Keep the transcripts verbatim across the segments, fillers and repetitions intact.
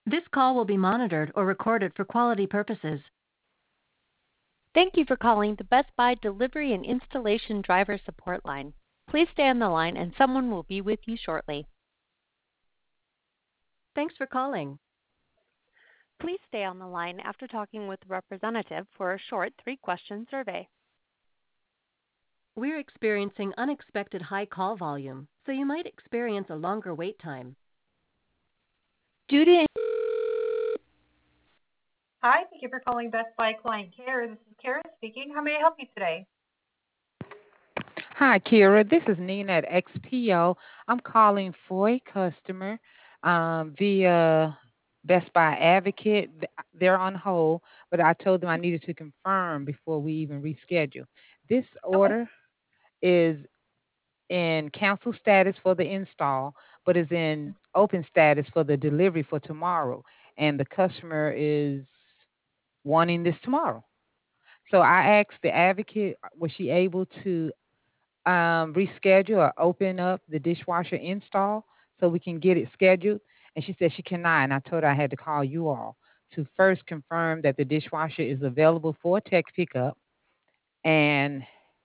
This call will be monitored or recorded for quality purposes. Thank you for calling the Best Buy Delivery and Installation Driver Support Line. Please stay on the line and someone will be with you shortly. Thanks for calling. Please stay on the line after talking with a representative for a short three-question survey. We're experiencing unexpected high call volume, so you might experience a longer wait time. Due to Hi, thank you for calling Best Buy Client Care. This is Kara speaking. How may I help you today? Hi, Kira. This is Nina at X P O. I'm calling for a customer um, via Best Buy Advocate. Th- They're on hold, but I told them I needed to confirm before we even reschedule. This Okay. order is in cancel status for the install, but is in open status for the delivery for tomorrow. And the customer is wanting this tomorrow. So I asked the advocate, was she able to um, reschedule or open up the dishwasher install so we can get it scheduled? And she said she cannot. And I told her I had to call you all to first confirm that the dishwasher is available for tech pickup and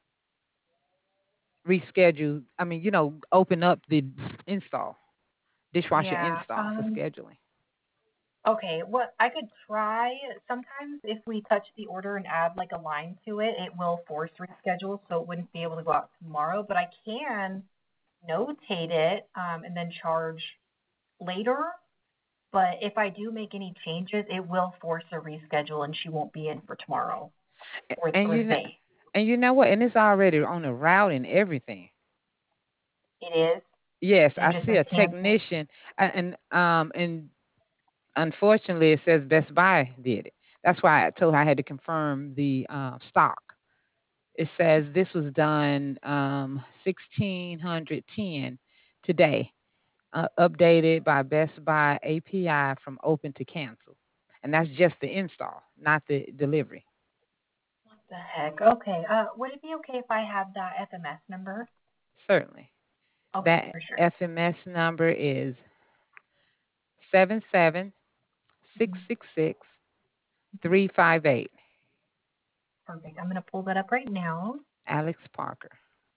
reschedule. I mean, you know, open up the install, dishwasher Yeah. install for Um. scheduling. Okay. What I could try sometimes if we touch the order and add like a line to it, it will force reschedule, so it wouldn't be able to go out tomorrow. But I can notate it um, and then charge later. But if I do make any changes, it will force a reschedule, and she won't be in for tomorrow or And or you know, they. and you know what? And it's already on the route and everything. It is, Yes, and it I just see says a cancel. technician, a- and um, and unfortunately, it says Best Buy did it. That's why I told her I had to confirm the uh, stock. It says this was done um, sixteen ten today, uh, updated by Best Buy A P I from open to cancel. And that's just the install, not the delivery. What the heck? Okay. Uh, would it be okay if I had that F M S number? Certainly. Okay, That for sure. F M S number is seven seven six Mhm. six six three five eight. Perfect. I'm gonna pull that up right now. Alex Parker.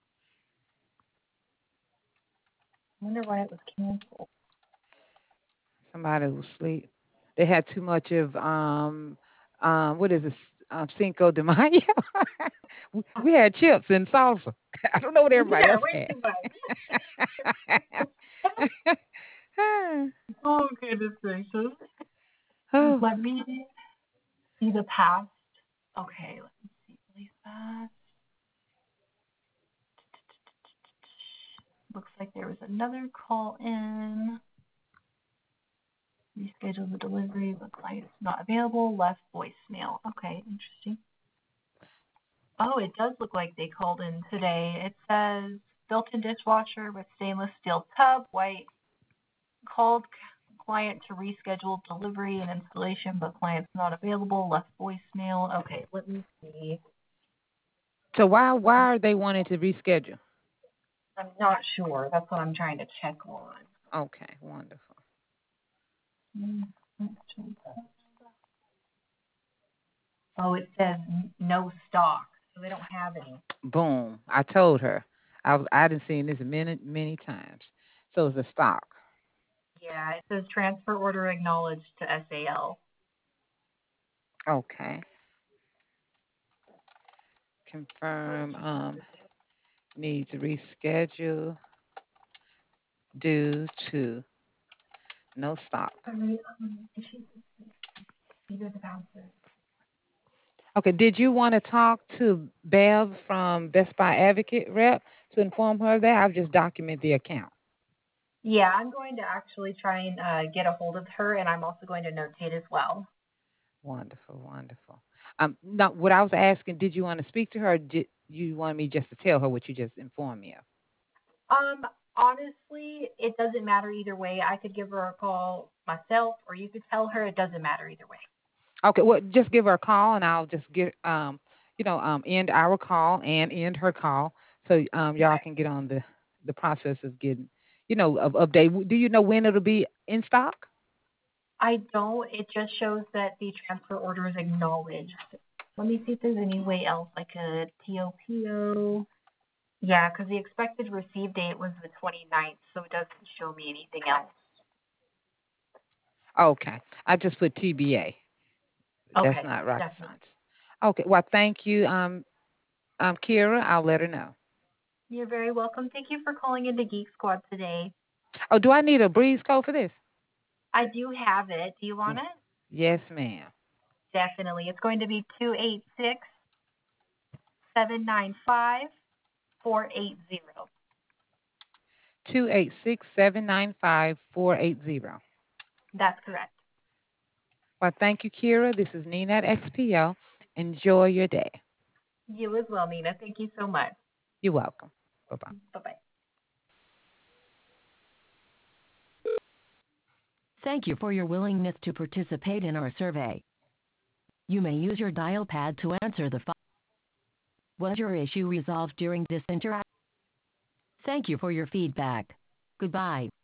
I wonder why it was canceled. Somebody was asleep. They had too much of um um what is this um, Cinco de Mayo. we, we had chips and salsa. I don't know what everybody Yeah, else way had. too much. Oh goodness gracious. oh, Let me see the past. Okay, let me see really fast. Looks like there was another call in. Reschedule the delivery. The client's not available. Left voicemail. Okay, interesting. Oh, it does look like they called in today. It says built-in dishwasher with stainless steel tub, white. Called client to reschedule delivery and installation, but client's not available. Left voicemail. Okay, let me see. so why why are they wanting to reschedule? I'm not sure. That's what I'm trying to check on. Okay, wonderful. Oh, it says no stock, so they don't have any. Boom. I told her. I was I didn't seen this many many times. So it's a stock. Yeah, it says transfer order acknowledged to S A L. Okay. Confirm um needs reschedule due to no stock. Sorry, um, is she either the bouncer? Okay, did you want to talk to Bev from Best Buy Advocate Rep to inform her of that? I'll just document the account. Yeah, I'm going to actually try and uh, get a hold of her, and I'm also going to notate as well. Wonderful, wonderful. Um, now, what I was asking, did you want to speak to her, or did you want me just to tell her what you just informed me of? Um, honestly, it doesn't matter either way. I could give her a call myself, or you could tell her. It doesn't matter either way. Okay, well, just give her a call, and I'll just get um, you know, um, end our call and end her call, so um, y'all Okay. can get on the the process of getting, you know, of update. Do you know when it'll be in stock? I don't. It just shows that the transfer order is acknowledged. Let me see if there's any way else I could P O P O. Yeah, because the expected receive date was the twenty-ninth, so it doesn't show me anything else. Okay. I just put T B A. That's Okay, not rocket definitely. science. Okay. Well, thank you, um, um, Kira. I'll let her know. You're very welcome. Thank you for calling into Geek Squad today. Oh, do I need a breeze code for this? I do have it. Do you want Yeah. it? Yes, ma'am. Definitely. It's going to be two eight six, seven nine five, four eight zero. Two eight six seven nine five four eight zero. That's correct. Well, thank you, Kira. This is Nina at X P O. Enjoy your day. You as well, Nina. Thank you so much. You're welcome. Bye-bye. Bye-bye. Thank you for your willingness to participate in our survey. You may use your dial pad to answer the following. Was your issue resolved during this interaction? Thank you for your feedback. Goodbye.